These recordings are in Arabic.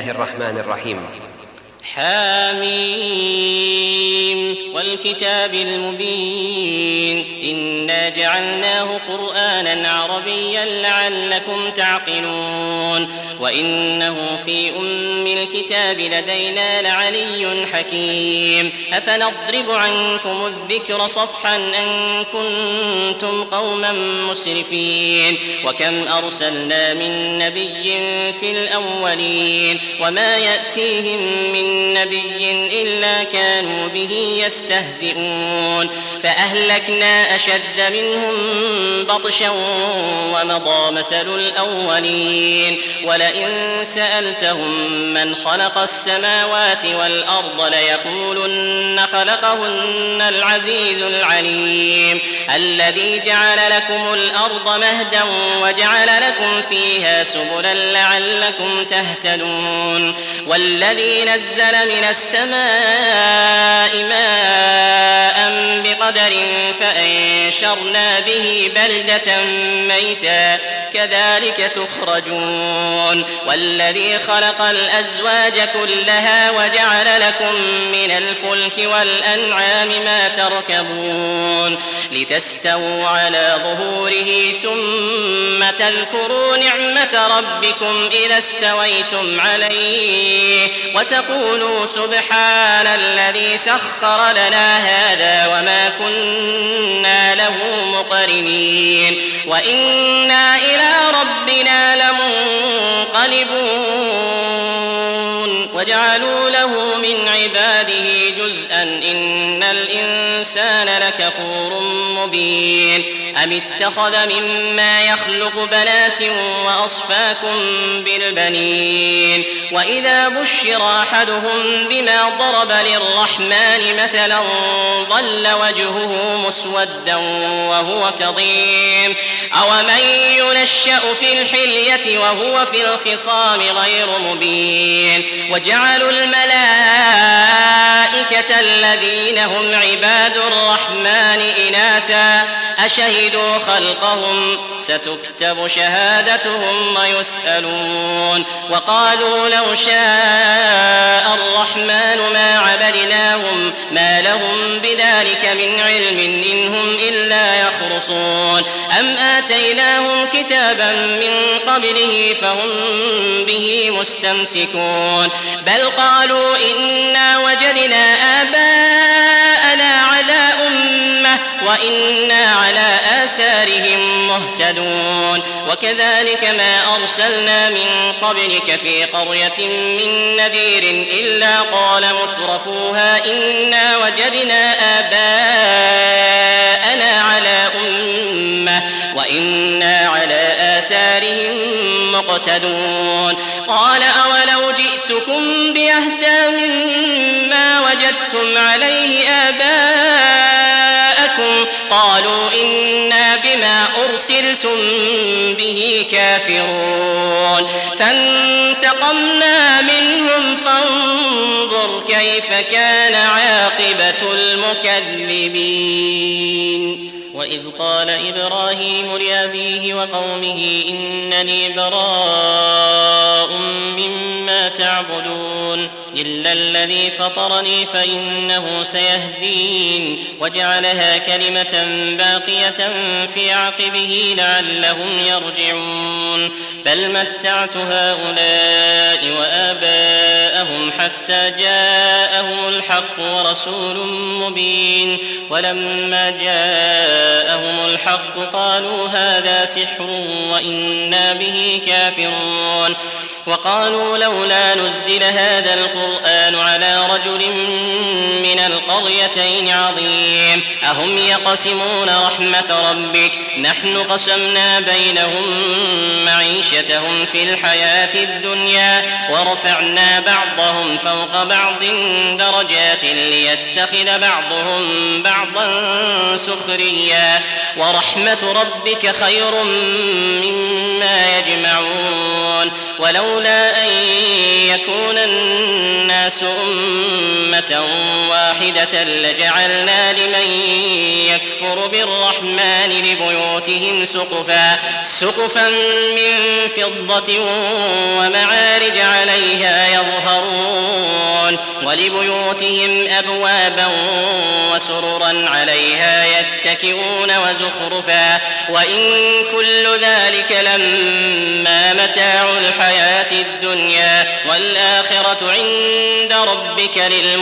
الله الرحمن الرحيم. حاميم والكتاب المبين إنا جعلناه قرآنا عربيا لعلكم تعقلون وإنه في أم الكتاب لدينا لعلي حكيم أفنضرب عنكم الذكر صفحا أن كنتم قوما مسرفين وكم أرسلنا من نبي في الأولين وما يأتيهم من نبي إلا كانوا به يستهزئون فأهلكنا أشد منهم بطشا ومضى مثل الأولين ولئن سألتهم من خلق السماوات والأرض ليقولن خلقهن العزيز العليم الذي جعل لكم الأرض مهدا وجعل لكم فيها سبلا لعلكم تهتدون والذي نزل من السماء ماء بقدر فأنشرنا به بلدة ميتا كذلك تخرجون والذي خلق الأزواج كلها وجعل لكم من الفلك والأنعام ما تركبون لتستووا على ظهوره ثم تذكروا نعمة ربكم إذا استويتم عليه وتقولوا سبحان الذي سخر لنا هذا وما كنا له مقرنين وإنا إلى ربنا لمنقلبون وجعلوا له من عباده جزءا إن الإنسان لكفور مبين أم اتخذ مما يخلق بنات وأصفاكم بالبنين وإذا بشر أحدهم بما ضرب للرحمن مثلا ظل وجهه مسودا وهو كظيم أومن ينشأ في الحلية وهو في الخصام غير مبين وجعلوا الملائكة الذين هم عباد الرحمن إناثا أشهدوا خلقهم ستكتب شهادتهم ويسألون وقالوا لو شاء الرحمن ما عبدناهم ما لهم بذلك من علم إن هم إلا يخرصون أم آتيناهم كتابا من قبله فهم به مستمسكون بل قالوا إنا وجدنا آباءنا على أمة وإنا على آثارهم مهتدون وكذلك ما أرسلنا من قبلك في قرية من نذير إلا قال مترفوها إنا وجدنا آباءنا على أمة وإنا على آثارهم مقتدون قال أولو جئتكم بأهدى مما وجدتم عليه آباءكم قالوا إنا بما أرسلتم به كافرون فانتقمنا منهم فانظر كيف كان عاقبة المكذبين وإذ قال إبراهيم لأبيه وقومه إنني براء مما تعبدون إلا الذي فطرني فإنه سيهدين وجعلها كلمة باقية في عقبه لعلهم يرجعون بل متعت هؤلاء وآباءهم حتى جاءهم الحق ورسول مبين ولما جاءهم الحق قالوا هذا سحر وإنا به كافرون وقالوا لولا نزل هذا القرآن على رجل من القريتين عظيم أهم يقسمون رحمة ربك نحن قسمنا بينهم معيشتهم في الحياة الدنيا ورفعنا بعضهم فوق بعض درجات ليتخذ بعضهم بعضا سخريا ورحمة ربك خير مما يجمعون ولولا أن يكون الناس أمة أمة واحدة لجعلنا لمن يكفر بالرحمن لبيوتهم سقفا من فضة ومعارج عليها يظهرون ولبيوتهم أبوابا وسررا عليها يتكئون وزخرفا وإن كل ذلك لما متاع الحياة الدنيا والآخرة عند ربك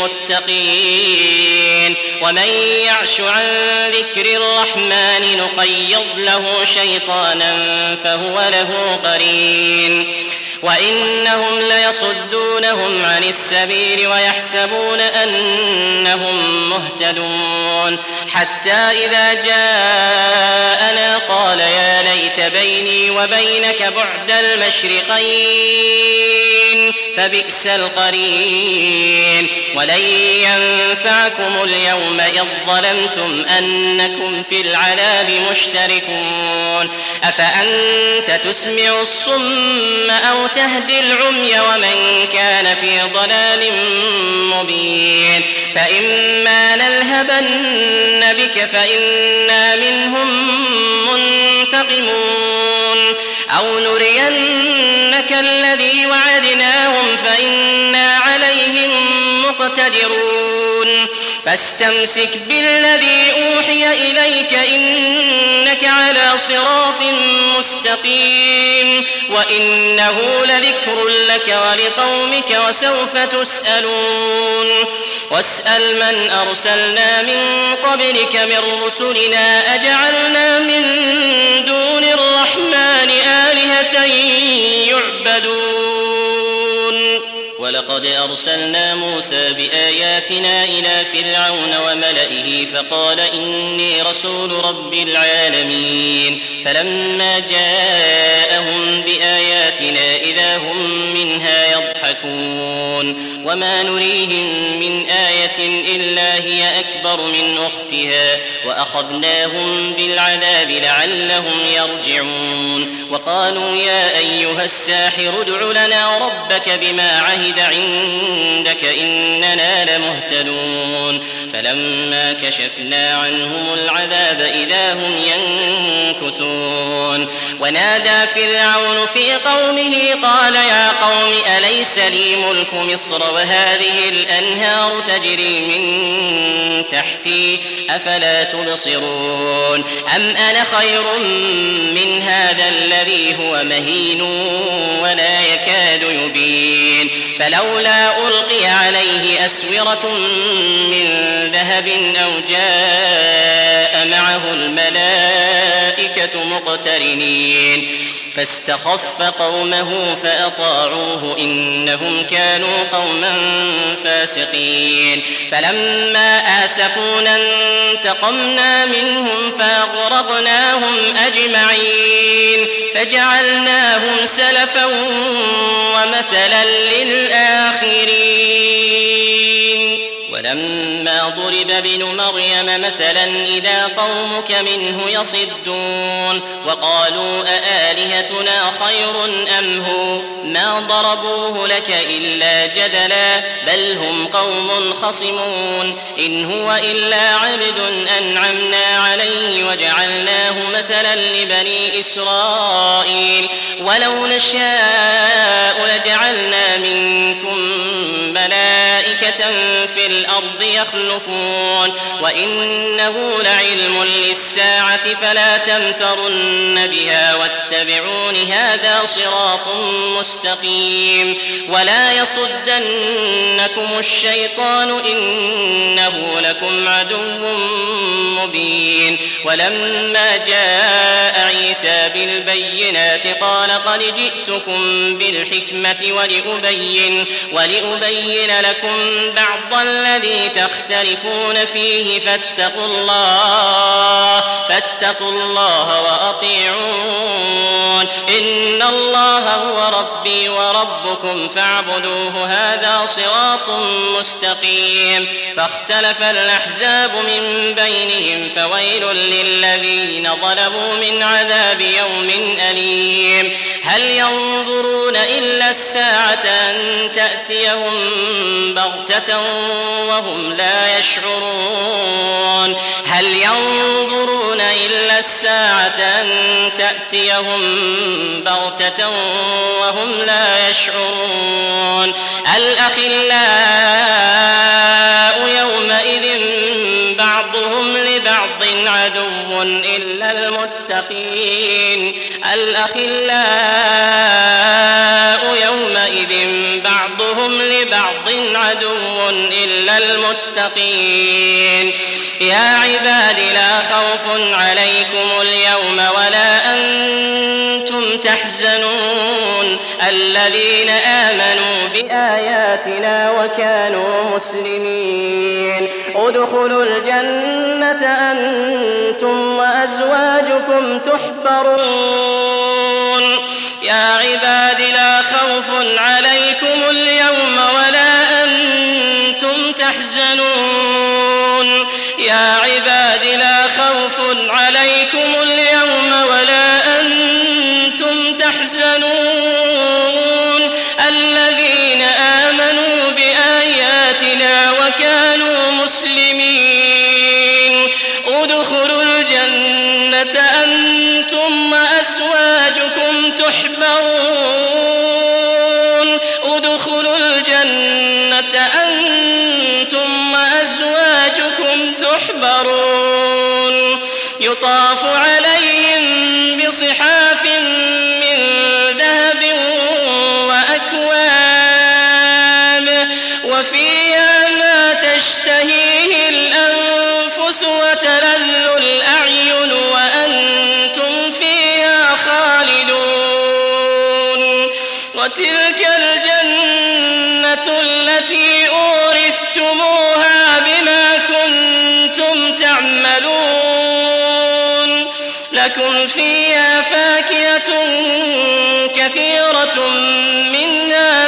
للمتقين ومن يعش عن ذكر الرحمن نقيض له شيطانا فهو له قرين وإنهم ليصدونهم عن السبيل ويحسبون أنهم مهتدون حتى إذا جاءنا قال يا ليت بيني وبينك بعد المشرقين فبئس القرين ولن ينفعكم اليوم إذ ظلمتم أنكم في العذاب مشتركون أفأنت تسمع الصم أو تهدي العمي ومن كان في ضلال مبين فإما نلهبن بك فإنا منهم منتقمون أو نرينك الذي وعدناهم فإنا عليهم مقتدرون فاستمسك بالذي أوحي إليك إنك على صراط مستقيم وإنه لذكر لك ولقومك وسوف تسألون واسأل من أرسلنا من قبلك من رسلنا أجعلنا من دون الرحمن آلهة يعبدون ولقد أرسلنا موسى بآياتنا إلى فرعون وملئه فقال إني رسول رب العالمين فلما جاءهم بآياتنا إذا هم منها يضحكون وما نريهم من آية إلا هي أكبر من أختها وأخذناهم بالعذاب لعلهم يرجعون وقالوا يا أيها الساحر ادع لنا ربك بما عهد عندك إننا لمهتدون فلما كشفنا عنهم العذاب إذا هم ينكثون ونادى فرعون في قومه قال يا قوم أليس لي ملك مصر وهذه الأنهار تجري من تحتي أفلا تبصرون أم أنا خير من هذا الذي هو مهين ولا يكاد يبين فلولا ألقي عليه أسورة من ذهب أو جاء معه الملائكة مقترنين فاستخف قومه فأطاعوه إنهم كانوا قوما فاسقين فلما آسفونا انتقمنا منهم فأغرقناهم أجمعين فجعلناهم سلفا ومثلا للآخرين ولما ضرب ابن مريم مثلا إذا قومك منه يصدون وقالوا أآلهتنا خير أم هو ما ضربوه لك إلا جدلا بل هم قوم خصمون إن هو إلا عبد أنعمنا عليه وجعلناه مثلا لبني إسرائيل ولو نشاء لجعلنا منكم ملائكة في الأرض يخلفون وإنه لعلم للساعة فلا تمترن بها واتبعون هذا صراط مستقيم ولا يصدنكم الشيطان إنه لكم عدو مبين ولما جاء عيسى بالبينات قال قد جئتكم بالحكمة ولأبين لكم بعض الذي تختلفون فيه فاتقوا الله وأطيعون إن الله هو ربي وربكم فاعبدوه هذا صراط مستقيم فاختلف الأحزاب من بينهم فويل للذين ظلموا من عذاب يوم أليم هل ينظرون إلا الساعة أن تأتيهم بغتة وهم لا يشعرون هل ينظرون إلا الساعة أن تأتيهم بغتة وهم لا يشعرون الأخلاء يومئذ بعضهم لبعض عدو إلا المتقين الأخلاء يومئذ بعضهم لبعض عدو إلا المتقين يا عباد لا خوف عليكم اليوم ولا أنتم تحزنون الذين آمنوا بآياتنا وكانوا مسلمين ادخلوا الجنة أنتم وأزواجكم تحبرون يا عباد لا خوف عليكم اليوم ولا أنتم تحزنون يا عباد لا خوف عليكم اليوم ولا أنتم تحزنون الذين آمنوا بآياتنا وكانوا مسلمين ادخلوا الجنة أنتم وأزواجكم تحبرون ادخلوا الجنة أنتم وأزواجكم تحبرون يطاف عليهم بصحاف من ذهب وأكواب وفيها ما تشتهيه الأنفس وتلذ الأعين وأنتم فيها خالدون وتلك الجنة التي أورثتموها بما كنتم تعملون لكم فيها فاكهة كثيرة منها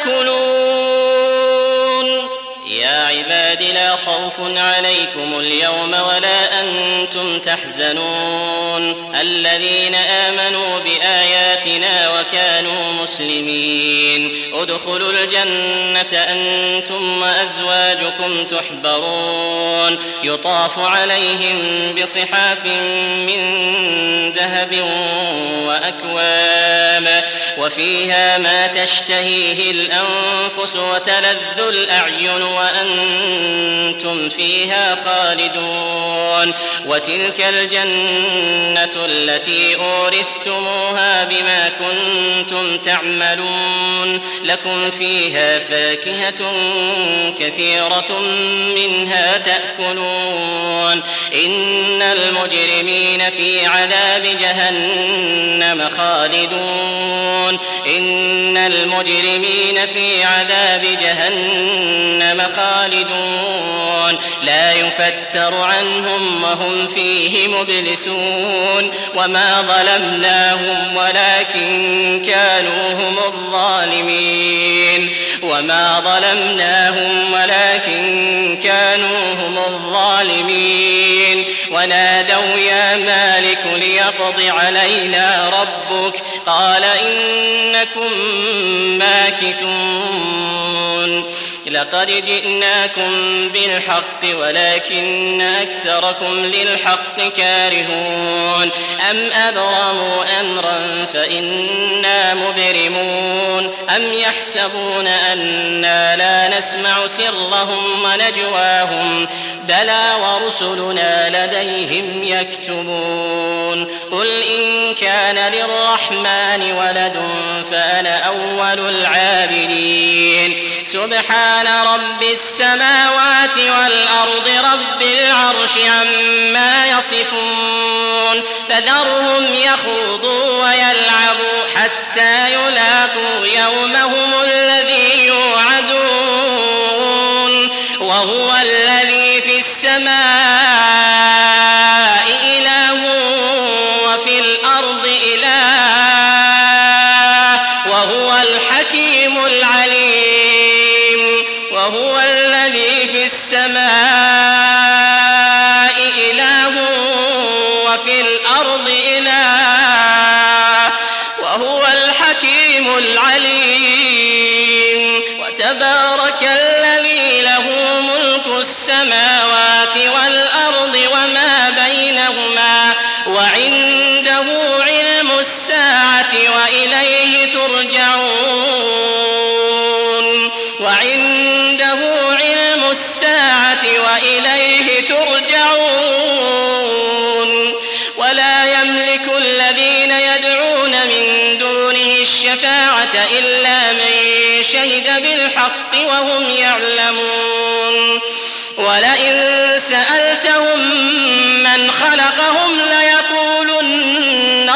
تأكلون يا عباد لا خوف عليكم اليوم ولا أنتم تحزنون الذين آمنوا بآياتنا وكانوا مسلمين ادخلوا الجنة أنتم وأزواجكم تحبرون يطاف عليهم بصحاف من ذهب وأكواب وفيها ما تشتهيه الأنفس وتلذ الأعين وأنتم فيها خالدون وتلك الجنة التي أورثتموها بما كنتم تعملون لكم فيها فاكهة كثيرة منها تأكلون إن المجرمين في عذاب جهنم خالدون إن المجرمين في عذاب جهنم خالدون لا يفتر عنهم وهم فيه مبلسون وما ظلمناهم ولكن كانوا هم الظالمين وما ظلمناهم ولكن كانوا هم الظالمين ونادوا يا مالك ليقض علينا ربك قال إنكم ماكثون لقد جئناكم بالحق ولكن أكثركم للحق كارهون أم أبرموا أمرا فإنا مبرمون أم يحسبون أنا لا نسمع سرهم ونجواهم بلى ورسلنا لديهم يكتبون قل إن كان للرحمن ولد فأنا أول العابدين سبحان رب السماوات والأرض رب العرش عما يصفون فذرهم يخوضوا ويلعبوا حتى يلاقوا يومهم الذي يوعدون وهو الذي في السماء إله وفي الأرض إله وهو الحكيم العليم وهو الذي في السماء إله وفي الأرض إله وهو تبارك الذي له ملك السماوات والأرض وما بينهما وعنده علم الساعة وإليه ترجعون ولا يملك الذين يدعون من دونه الشفاعة إلا من شهد بالحق وهم يعلمون ولئن سألتهم من خلقهم ليقولن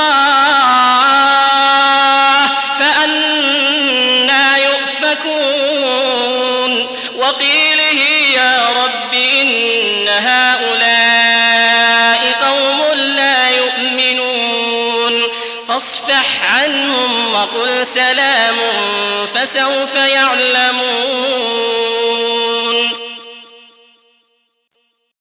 الله فأنى يؤفكون وقيله يا رب إن هؤلاء قوم لا يؤمنون فاصفح عنهم وقل سلام فسوف يعلمون.